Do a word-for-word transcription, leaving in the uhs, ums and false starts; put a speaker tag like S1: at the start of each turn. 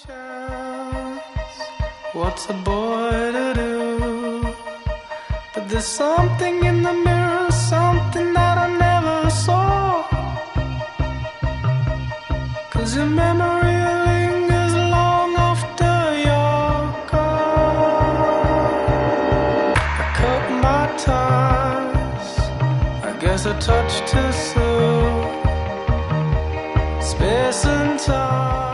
S1: What's a boy to do? But there's something in the mirror, something that I never saw. Cause your memory lingers long after you're gone. I cut my ties, I guess I touched too soon. Space and time.